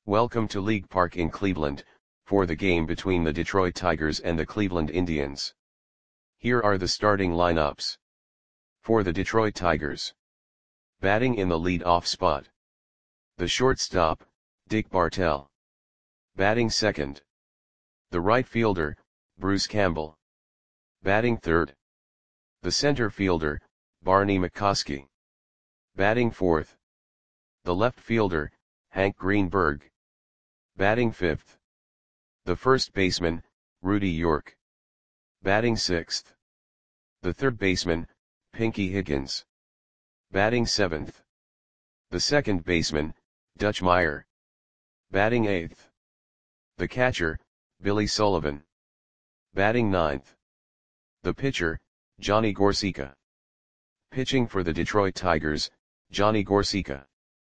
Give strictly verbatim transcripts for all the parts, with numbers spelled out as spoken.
Welcome to League Park in Cleveland, for the game between the Detroit Tigers and the Cleveland Indians. Here are the starting lineups. For the Detroit Tigers. Batting in the lead-off spot. The shortstop, Dick Bartell. Batting second. The right fielder, Bruce Campbell. Batting third. The center fielder, Barney McCoskey. Batting fourth. The left fielder, Hank Greenberg. Batting fifth. The first baseman, Rudy York. Batting sixth. The third baseman, Pinky Higgins. Batting seventh. The second baseman, Dutch Meyer. Batting eighth. The catcher, Billy Sullivan. Batting ninth. The pitcher, Johnny Gorsica. Pitching for the Detroit Tigers, Johnny Gorsica.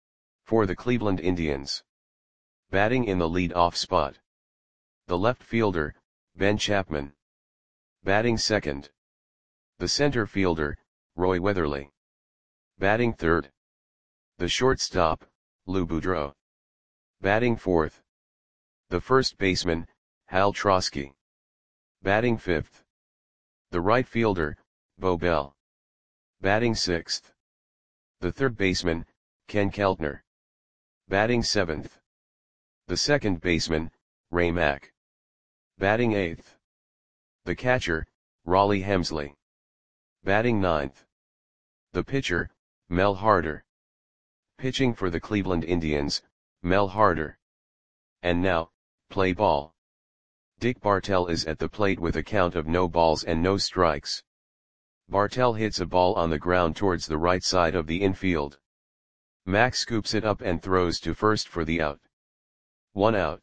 For the Cleveland Indians. Batting in the lead-off spot. The left fielder, Ben Chapman. Batting second. The center fielder, Roy Weatherly. Batting third. The shortstop, Lou Boudreau. Batting fourth. The first baseman, Hal Trosky. Batting fifth. The right fielder, Bo Bell. Batting sixth. The third baseman, Ken Keltner. Batting seventh. The second baseman, Ray Mack. Batting eighth. The catcher, Raleigh Hemsley. Batting ninth. The pitcher, Mel Harder. Pitching for the Cleveland Indians, Mel Harder. And now, play ball. Dick Bartell is at the plate with a count of no balls and no strikes. Bartell hits a ball on the ground towards the right side of the infield. Mack scoops it up and throws to first for the out. One out.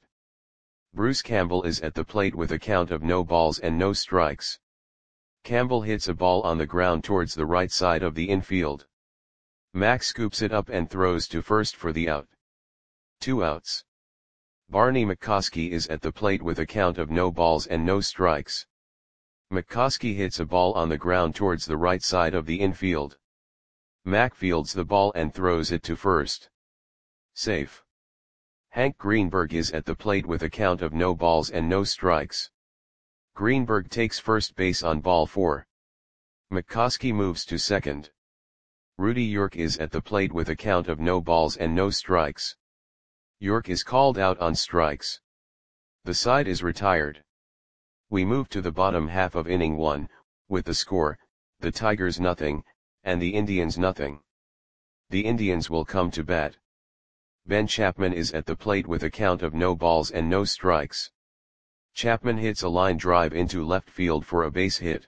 Bruce Campbell is at the plate with a count of no balls and no strikes. Campbell hits a ball on the ground towards the right side of the infield. Mack scoops it up and throws to first for the out. Two outs. Barney McCoskey is at the plate with a count of no balls and no strikes. McCoskey hits a ball on the ground towards the right side of the infield. Mack fields the ball and throws it to first. Safe. Hank Greenberg is at the plate with a count of no balls and no strikes. Greenberg takes first base on ball four. McCoskey moves to second. Rudy York is at the plate with a count of no balls and no strikes. York is called out on strikes. The side is retired. We move to the bottom half of inning one, with the score, the Tigers nothing, and the Indians nothing. The Indians will come to bat. Ben Chapman is at the plate with a count of no balls and no strikes. Chapman hits a line drive into left field for a base hit.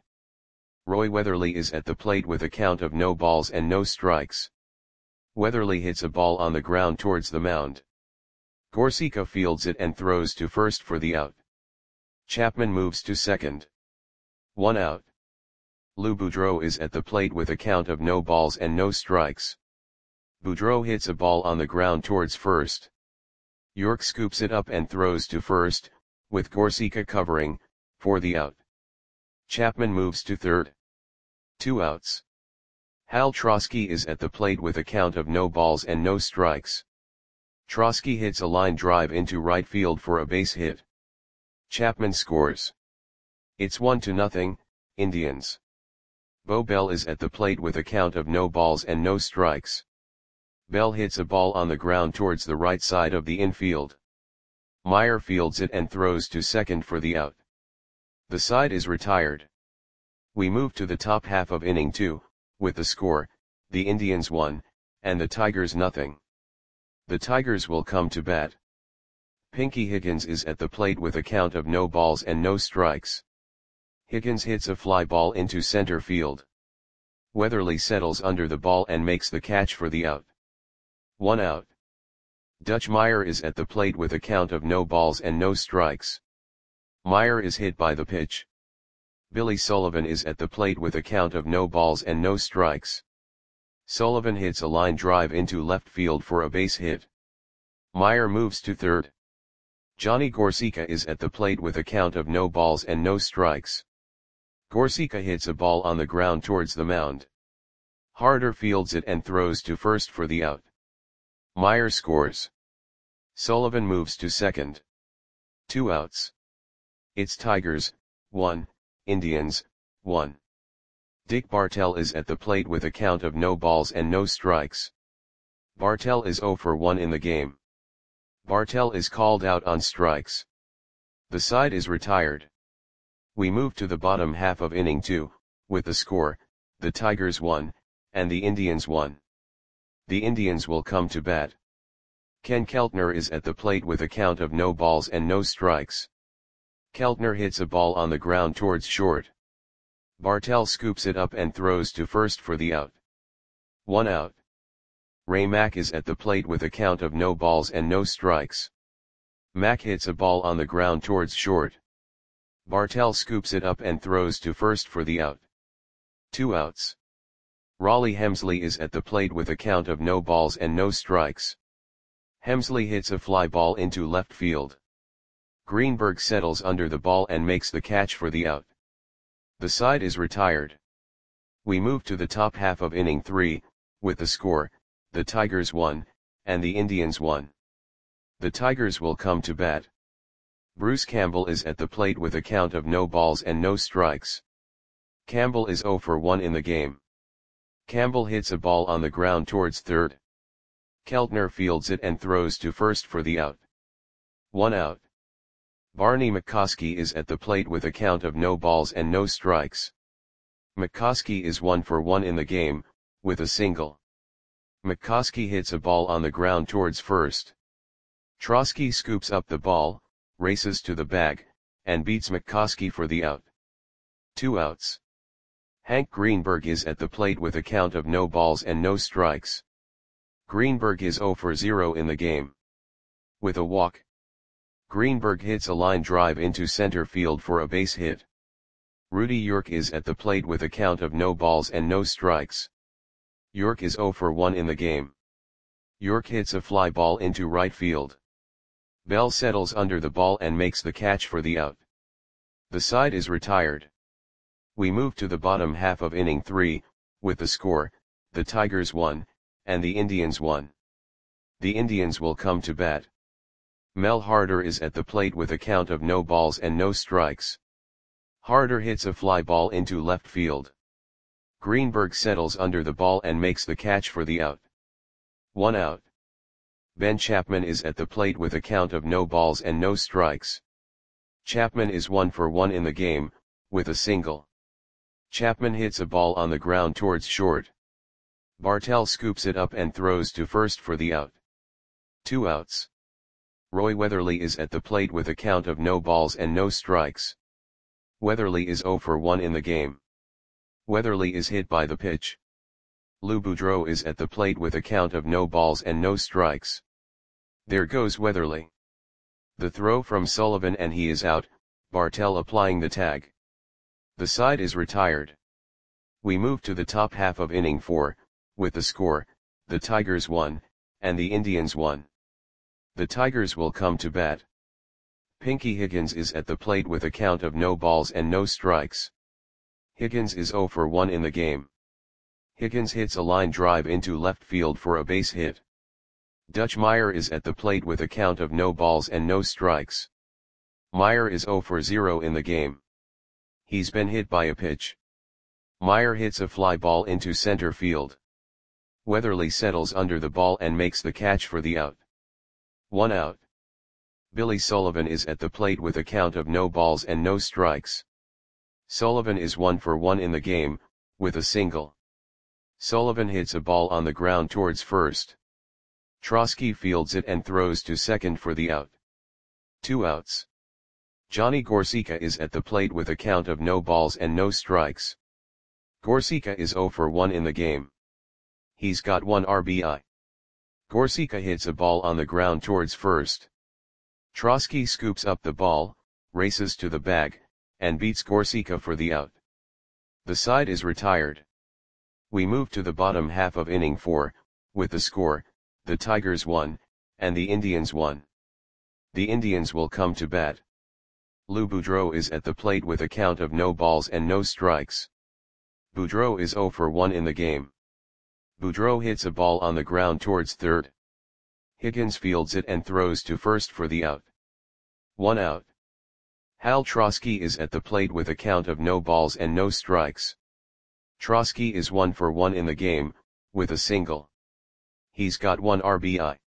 Roy Weatherly is at the plate with a count of no balls and no strikes. Weatherly hits a ball on the ground towards the mound. Gorsica fields it and throws to first for the out. Chapman moves to second. One out. Lou Boudreau is at the plate with a count of no balls and no strikes. Boudreau hits a ball on the ground towards first. York scoops it up and throws to first, with Gorsica covering, for the out. Chapman moves to third. Two outs. Hal Trosky is at the plate with a count of no balls and no strikes. Trosky hits a line drive into right field for a base hit. Chapman scores. It's one to nothing, Indians. Bo Bell is at the plate with a count of no balls and no strikes. Bell hits a ball on the ground towards the right side of the infield. Meyer fields it and throws to second for the out. The side is retired. We move to the top half of inning two, with the score, the Indians one, and the Tigers nothing. The Tigers will come to bat. Pinky Higgins is at the plate with a count of no balls and no strikes. Higgins hits a fly ball into center field. Weatherly settles under the ball and makes the catch for the out. One out. Dutch Meyer is at the plate with a count of no balls and no strikes. Meyer is hit by the pitch. Billy Sullivan is at the plate with a count of no balls and no strikes. Sullivan hits a line drive into left field for a base hit. Meyer moves to third. Johnny Gorsica is at the plate with a count of no balls and no strikes. Gorsica hits a ball on the ground towards the mound. Harder fields it and throws to first for the out. Meyer scores. Sullivan moves to second. Two outs. It's Tigers, one, Indians, one. Dick Bartell is at the plate with a count of no balls and no strikes. Bartell is oh for one in the game. Bartell is called out on strikes. The side is retired. We move to the bottom half of inning two, with the score, the Tigers one, and the Indians one. The Indians will come to bat. Ken Keltner is at the plate with a count of no balls and no strikes. Keltner hits a ball on the ground towards short. Bartell scoops it up and throws to first for the out. One out. Ray Mack is at the plate with a count of no balls and no strikes. Mack hits a ball on the ground towards short. Bartell scoops it up and throws to first for the out. Two outs. Raleigh Hemsley is at the plate with a count of no balls and no strikes. Hemsley hits a fly ball into left field. Greenberg settles under the ball and makes the catch for the out. The side is retired. We move to the top half of inning three, with the score, the Tigers one, and the Indians one. The Tigers will come to bat. Bruce Campbell is at the plate with a count of no balls and no strikes. Campbell is oh for one in the game. Campbell hits a ball on the ground towards third. Keltner fields it and throws to first for the out. One out. Barney McCoskey is at the plate with a count of no balls and no strikes. McCoskey is one for one in the game, with a single. McCoskey hits a ball on the ground towards first. Trosky scoops up the ball, races to the bag, and beats McCoskey for the out. Two outs. Hank Greenberg is at the plate with a count of no balls and no strikes. Greenberg is oh for zero in the game. With a walk, Greenberg hits a line drive into center field for a base hit. Rudy York is at the plate with a count of no balls and no strikes. York is oh for one in the game. York hits a fly ball into right field. Bell settles under the ball and makes the catch for the out. The side is retired. We move to the bottom half of inning three, with the score, the Tigers one, and the Indians one. The Indians will come to bat. Mel Harder is at the plate with a count of no balls and no strikes. Harder hits a fly ball into left field. Greenberg settles under the ball and makes the catch for the out. One out. Ben Chapman is at the plate with a count of no balls and no strikes. Chapman is one for one in the game, with a single. Chapman hits a ball on the ground towards short. Bartell scoops it up and throws to first for the out. Two outs. Roy Weatherly is at the plate with a count of no balls and no strikes. Weatherly is oh for one in the game. Weatherly is hit by the pitch. Lou Boudreau is at the plate with a count of no balls and no strikes. There goes Weatherly. The throw from Sullivan and he is out, Bartell applying the tag. The side is retired. We move to the top half of inning four, with the score, the Tigers one, and the Indians one. The Tigers will come to bat. Pinky Higgins is at the plate with a count of no balls and no strikes. Higgins is oh for one in the game. Higgins hits a line drive into left field for a base hit. Dutch Meyer is at the plate with a count of no balls and no strikes. Meyer is oh for zero in the game. He's been hit by a pitch. Meyer hits a fly ball into center field. Weatherly settles under the ball and makes the catch for the out. One out. Billy Sullivan is at the plate with a count of no balls and no strikes. Sullivan is one for one in the game, with a single. Sullivan hits a ball on the ground towards first. Trosky fields it and throws to second for the out. Two outs. Johnny Gorsica is at the plate with a count of no balls and no strikes. Gorsica is oh for one in the game. He's got one R B I. Gorsica hits a ball on the ground towards first. Trosky scoops up the ball, races to the bag, and beats Gorsica for the out. The side is retired. We move to the bottom half of inning four, with the score, the Tigers one, and the Indians one. The Indians will come to bat. Lou Boudreau is at the plate with a count of no balls and no strikes. Boudreau is oh for one in the game. Boudreau hits a ball on the ground towards third. Higgins fields it and throws to first for the out. One out. Hal Trosky is at the plate with a count of no balls and no strikes. Trosky is one for one in the game, with a single. He's got one R B I.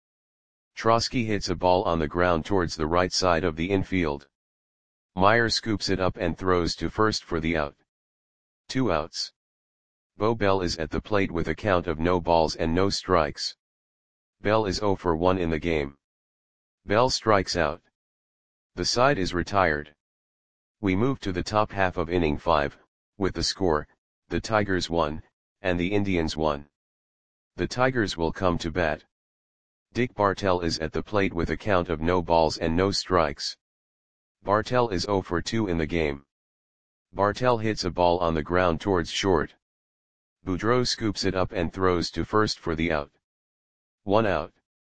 Trosky hits a ball on the ground towards the right side of the infield. Meyer scoops it up and throws to first for the out. Two outs. Bo Bell is at the plate with a count of no balls and no strikes. Bell is zero for one in the game. Bell strikes out. The side is retired. We move to the top half of inning five, with the score, the Tigers won, and the Indians won. The Tigers will come to bat. Dick Bartell is at the plate with a count of no balls and no strikes. Bartell is zero for two in the game. Bartell hits a ball on the ground towards short. Boudreau scoops it up and throws to first for the out. One out.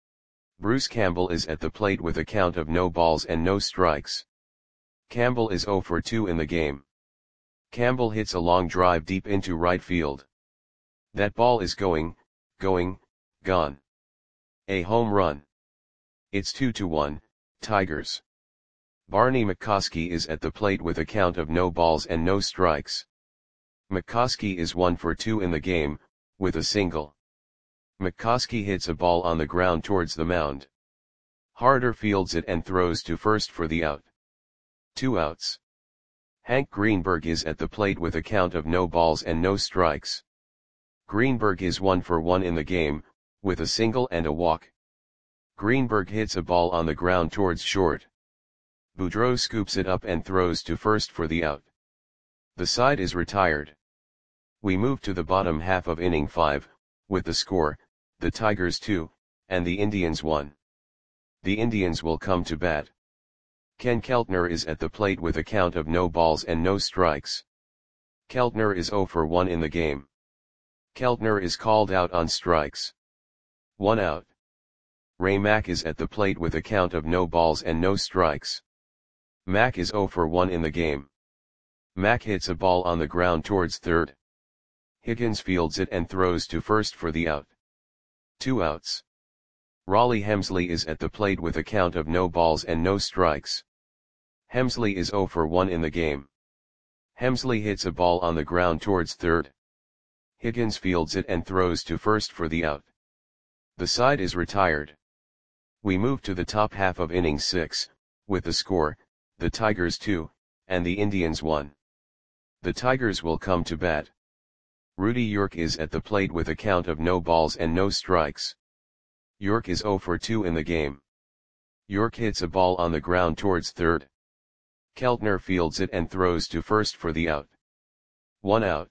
Bruce Campbell is at the plate with a count of no balls and no strikes. Campbell is zero for two in the game. Campbell hits a long drive deep into right field. That ball is going, going, gone. A home run. It's two to one, Tigers. Barney McCoskey is at the plate with a count of no balls and no strikes. McCoskey is one for two in the game, with a single. McCoskey hits a ball on the ground towards the mound. Harder fields it and throws to first for the out. Two outs. Hank Greenberg is at the plate with a count of no balls and no strikes. Greenberg is one for one in the game, with a single and a walk. Greenberg hits a ball on the ground towards short. Boudreau scoops it up and throws to first for the out. The side is retired. We move to the bottom half of inning five, with the score, the Tigers two, and the Indians one. The Indians will come to bat. Ken Keltner is at the plate with a count of no balls and no strikes. Keltner is zero for one in the game. Keltner is called out on strikes. One out. Ray Mack is at the plate with a count of no balls and no strikes. Mack is zero for one in the game. Mack hits a ball on the ground towards third. Higgins fields it and throws to first for the out. Two outs. Raleigh Hemsley is at the plate with a count of no balls and no strikes. Hemsley is zero for one in the game. Hemsley hits a ball on the ground towards third. Higgins fields it and throws to first for the out. The side is retired. We move to the top half of inning six, with the score, the Tigers two, and the Indians one. The Tigers will come to bat. Rudy York is at the plate with a count of no balls and no strikes. York is zero for two in the game. York hits a ball on the ground towards third. Keltner fields it and throws to first for the out. One out.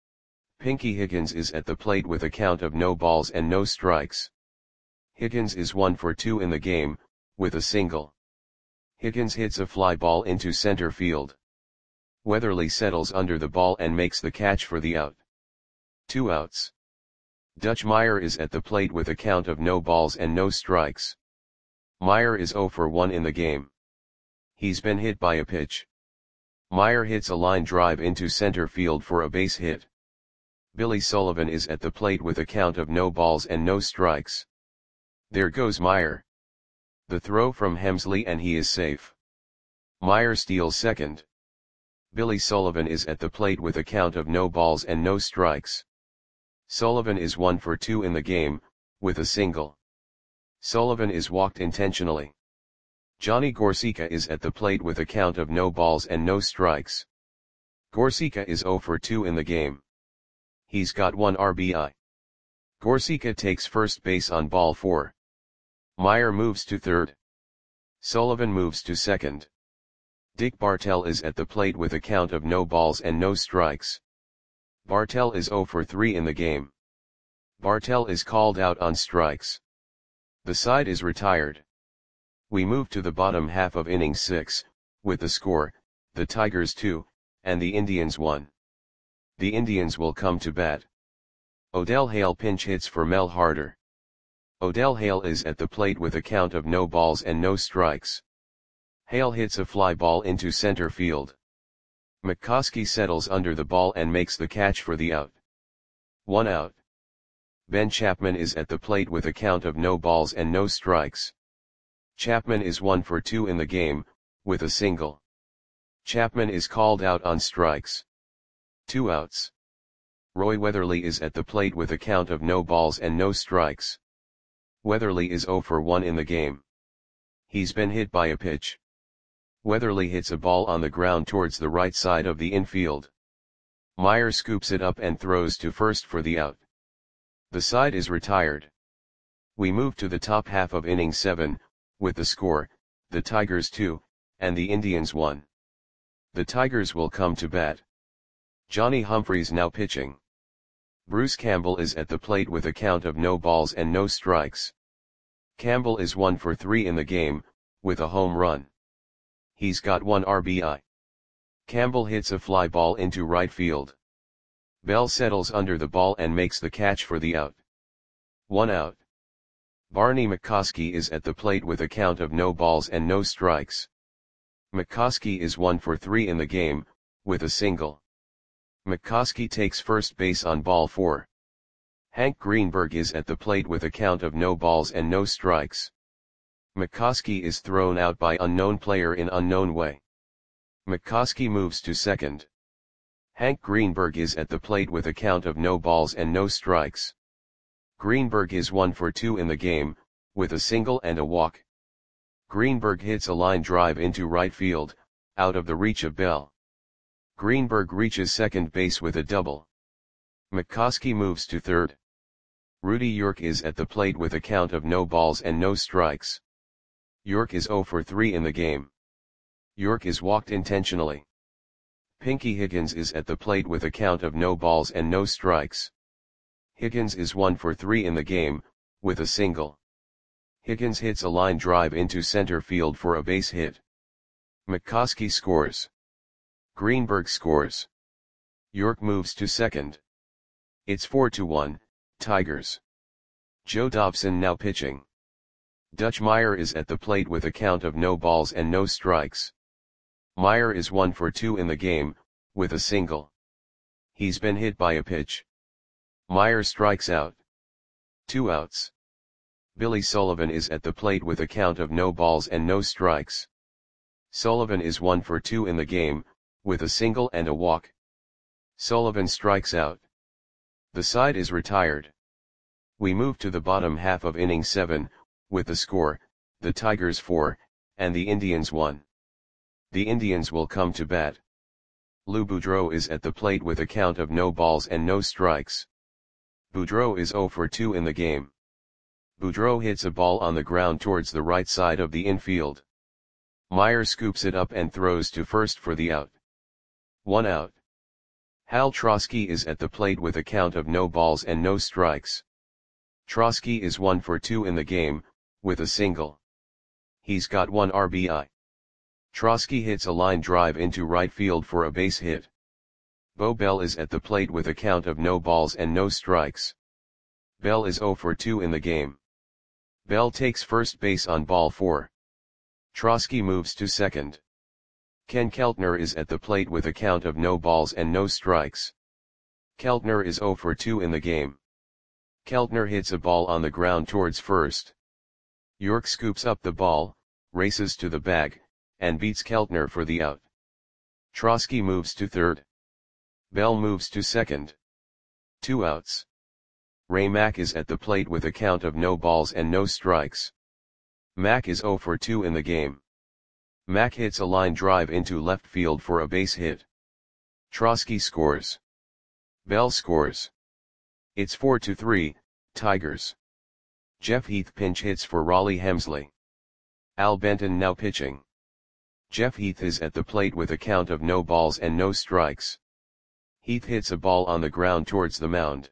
Pinky Higgins is at the plate with a count of no balls and no strikes. Higgins is one for two in the game, with a single. Higgins hits a fly ball into center field. Weatherly settles under the ball and makes the catch for the out. Two outs. Dutch Meyer is at the plate with a count of no balls and no strikes. Meyer is zero for one in the game. He's been hit by a pitch. Meyer hits a line drive into center field for a base hit. Billy Sullivan is at the plate with a count of no balls and no strikes. There goes Meyer. The throw from Hemsley and he is safe. Meyer steals second. Billy Sullivan is at the plate with a count of no balls and no strikes. Sullivan is one for two in the game, with a single. Sullivan is walked intentionally. Johnny Gorsica is at the plate with a count of no balls and no strikes. Gorsica is zero for two in the game. He's got one R B I. Gorsica takes first base on ball four. Meyer moves to third. Sullivan moves to second. Dick Bartell is at the plate with a count of no balls and no strikes. Bartell is zero for three in the game. Bartell is called out on strikes. The side is retired. We move to the bottom half of inning six, with the score, the Tigers two, and the Indians one. The Indians will come to bat. Odell Hale pinch hits for Mel Harder. Odell Hale is at the plate with a count of no balls and no strikes. Hale hits a fly ball into center field. McCoskey settles under the ball and makes the catch for the out. One out. Ben Chapman is at the plate with a count of no balls and no strikes. Chapman is one for two in the game, with a single. Chapman is called out on strikes. Two outs. Roy Weatherly is at the plate with a count of no balls and no strikes. Weatherly is oh for one in the game. He's been hit by a pitch. Weatherly hits a ball on the ground towards the right side of the infield. Meyer scoops it up and throws to first for the out. The side is retired. We move to the top half of inning seven, with the score, the Tigers two, and the Indians one. The Tigers will come to bat. Johnny Humphreys now pitching. Bruce Campbell is at the plate with a count of no balls and no strikes. Campbell is one for three in the game, with a home run. He's got one R B I. Campbell hits a fly ball into right field. Bell settles under the ball and makes the catch for the out. One out. Barney McCoskey is at the plate with a count of no balls and no strikes. McCoskey is one for three in the game, with a single. McCoskey takes first base on ball four. Hank Greenberg is at the plate with a count of no balls and no strikes. McCoskey is thrown out by unknown player in unknown way. McCoskey moves to second. Hank Greenberg is at the plate with a count of no balls and no strikes. Greenberg is one for two in the game, with a single and a walk. Greenberg hits a line drive into right field, out of the reach of Bell. Greenberg reaches second base with a double. McCoskey moves to third. Rudy York is at the plate with a count of no balls and no strikes. York is oh for three in the game. York is walked intentionally. Pinky Higgins is at the plate with a count of no balls and no strikes. Higgins is one for three in the game, with a single. Higgins hits a line drive into center field for a base hit. McCoskey scores. Greenberg scores. York moves to second. It's four to one, Tigers. Joe Dobson now pitching. Dutch Meyer is at the plate with a count of no balls and no strikes. Meyer is one for two in the game, with a single. He's been hit by a pitch. Meyer strikes out. Two outs. Billy Sullivan is at the plate with a count of no balls and no strikes. Sullivan is one for two in the game, with a single and a walk. Sullivan strikes out. The side is retired. We move to the bottom half of inning seven, with the score, the Tigers four, and the Indians one. The Indians will come to bat. Lou Boudreau is at the plate with a count of no balls and no strikes. Boudreau is oh for two in the game. Boudreau hits a ball on the ground towards the right side of the infield. Meyer scoops it up and throws to first for the out. One out. Hal Trosky is at the plate with a count of no balls and no strikes. Trosky is one for two in the game, with a single. He's got one R B I. Trosky hits a line drive into right field for a base hit. Bo Bell is at the plate with a count of no balls and no strikes. Bell is oh for two in the game. Bell takes first base on ball four. Trosky moves to second. Ken Keltner is at the plate with a count of no balls and no strikes. Keltner is oh for two in the game. Keltner hits a ball on the ground towards first. York scoops up the ball, races to the bag, and beats Keltner for the out. Trosky moves to third. Bell moves to second. Two outs. Ray Mack is at the plate with a count of no balls and no strikes. Mack is oh for two in the game. Mack hits a line drive into left field for a base hit. Trosky scores. Bell scores. It's four to three, Tigers. Jeff Heath pinch hits for Raleigh Hemsley. Al Benton now pitching. Jeff Heath is at the plate with a count of no balls and no strikes. Heath hits a ball on the ground towards the mound.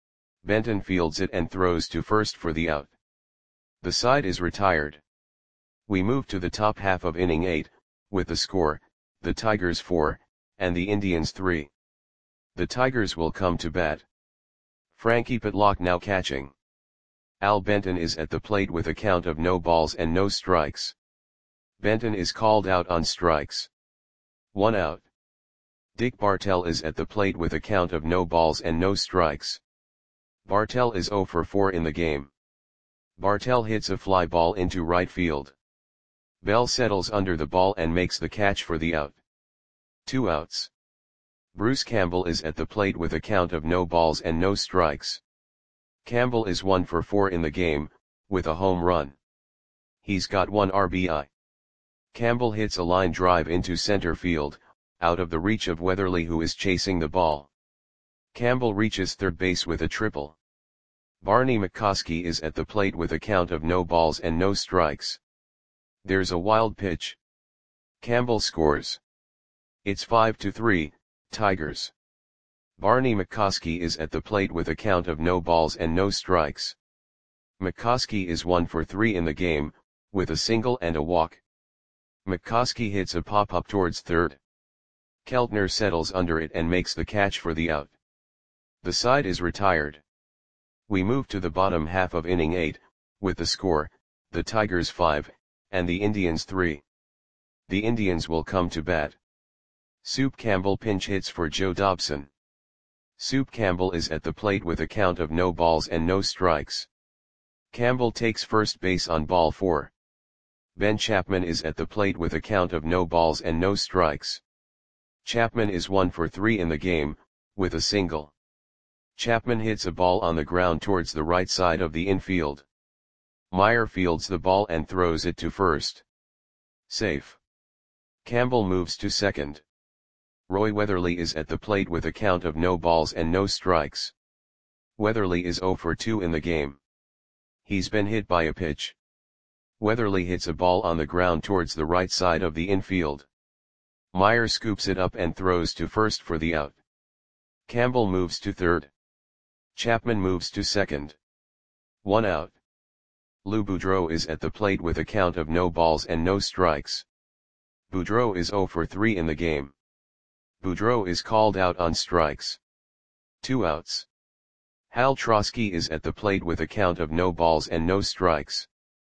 Benton fields it and throws to first for the out. The side is retired. We move to the top half of inning eight, with the score, the Tigers four, and the Indians three. The Tigers will come to bat. Frankie Pitlock now catching. Al Benton is at the plate with a count of no balls and no strikes. Benton is called out on strikes. One out. Dick Bartell is at the plate with a count of no balls and no strikes. Bartel is zero for four in the game. Bartel hits a fly ball into right field. Bell settles under the ball and makes the catch for the out. Two outs. Bruce Campbell is at the plate with a count of no balls and no strikes. Campbell is one for four in the game, with a home run. He's got one R B I. Campbell hits a line drive into center field, out of the reach of Weatherly, who is chasing the ball. Campbell reaches third base with a triple. Barney McCoskey is at the plate with a count of no balls and no strikes. There's a wild pitch. Campbell scores. It's five to three, Tigers. Barney McCoskey is at the plate with a count of no balls and no strikes. McCoskey is one for three in the game, with a single and a walk. McCoskey hits a pop-up towards third. Keltner settles under it and makes the catch for the out. The side is retired. We move to the bottom half of inning eight, with the score, the Tigers five, and the Indians three. The Indians will come to bat. Soup Campbell pinch hits for Joe Dobson. Soup Campbell is at the plate with a count of no balls and no strikes. Campbell takes first base on ball four. Ben Chapman is at the plate with a count of no balls and no strikes. Chapman is one for three in the game, with a single. Chapman hits a ball on the ground towards the right side of the infield. Meyer fields the ball and throws it to first. Safe. Campbell moves to second. Roy Weatherly is at the plate with a count of no balls and no strikes. Weatherly is zero for two in the game. He's been hit by a pitch. Weatherly hits a ball on the ground towards the right side of the infield. Meyer scoops it up and throws to first for the out. Campbell moves to third. Chapman moves to second. One out. Lou Boudreau is at the plate with a count of no balls and no strikes. Boudreau is zero for three in the game. Boudreau is called out on strikes. Two outs. Hal Trosky is at the plate with a count of no balls and no strikes.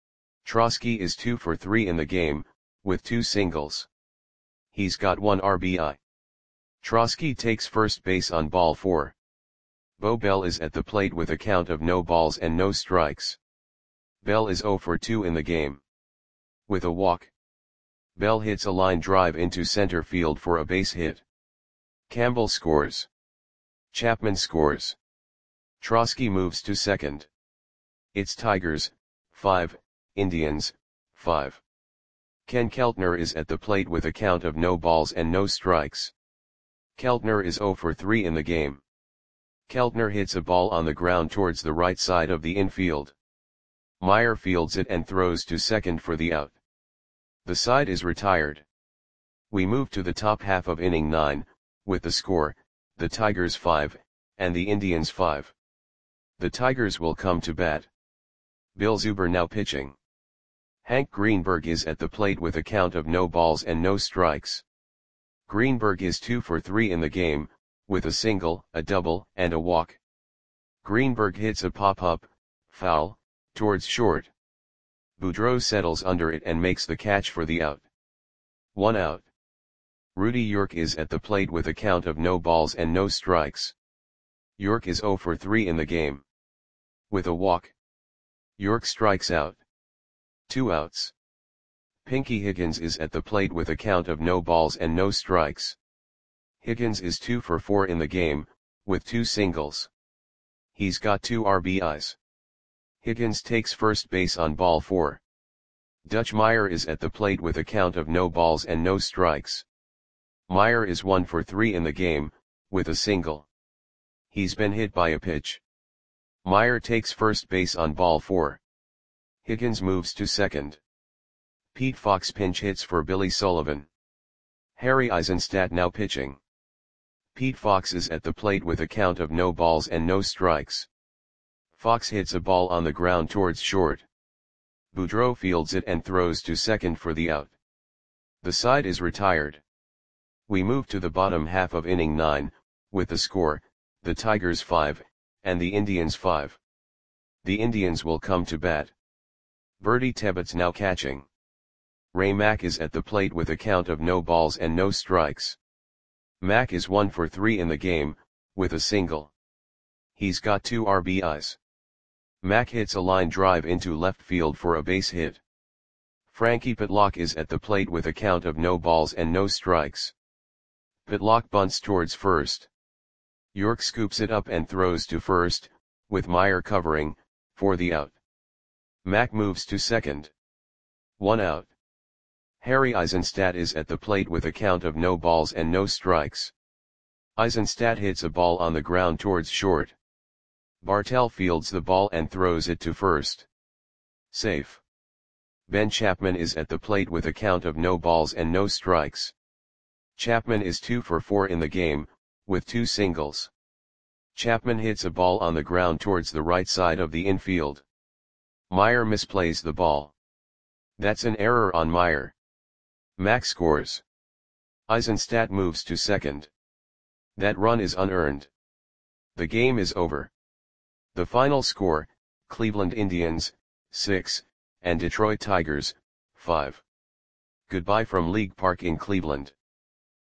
Trosky is two for three in the game, with two singles. He's got one R B I. Trosky takes first base on ball four. Bo Bell is at the plate with a count of no balls and no strikes. Bell is zero for two in the game. With a walk. Bell hits a line drive into center field for a base hit. Campbell scores. Chapman scores. Trosky moves to second. It's Tigers, five, Indians, five. Ken Keltner is at the plate with a count of no balls and no strikes. Keltner is zero for three in the game. Keltner hits a ball on the ground towards the right side of the infield. Meyer fields it and throws to second for the out. The side is retired. We move to the top half of inning nine, with the score, the Tigers five, and the Indians five. The Tigers will come to bat. Bill Zuber now pitching. Hank Greenberg is at the plate with a count of no balls and no strikes. Greenberg is two for three in the game, with a single, a double, and a walk. Greenberg hits a pop-up, foul, towards short. Boudreau settles under it and makes the catch for the out. One out. Rudy York is at the plate with a count of no balls and no strikes. York is zero for three in the game. With a walk. York strikes out. Two outs. Pinky Higgins is at the plate with a count of no balls and no strikes. Higgins is two for four in the game, with two singles. He's got two R B Is. Higgins takes first base on ball four. Dutch Meyer is at the plate with a count of no balls and no strikes. Meyer is one for three in the game, with a single. He's been hit by a pitch. Meyer takes first base on ball four. Higgins moves to second. Pete Fox pinch hits for Billy Sullivan. Harry Eisenstadt now pitching. Pete Fox is at the plate with a count of no balls and no strikes. Fox hits a ball on the ground towards short. Boudreau fields it and throws to second for the out. The side is retired. We move to the bottom half of inning nine, with the score, the Tigers five, and the Indians five. The Indians will come to bat. Bertie Tebbets now catching. Ray Mack is at the plate with a count of no balls and no strikes. Mack is one for three in the game, with a single. He's got two R B Is. Mac hits a line drive into left field for a base hit. Frankie Pitlock is at the plate with a count of no balls and no strikes. Pitlock bunts towards first. York scoops it up and throws to first, with Meyer covering, for the out. Mac moves to second. One out. Harry Eisenstadt is at the plate with a count of no balls and no strikes. Eisenstadt hits a ball on the ground towards short. Bartell fields the ball and throws it to first. Safe. Ben Chapman is at the plate with a count of no balls and no strikes. Chapman is two for four in the game, with two singles. Chapman hits a ball on the ground towards the right side of the infield. Meyer misplays the ball. That's an error on Meyer. Mac scores. Eisenstadt moves to second. That run is unearned. The game is over. The final score, Cleveland Indians, six, and Detroit Tigers, five. Goodbye from League Park in Cleveland.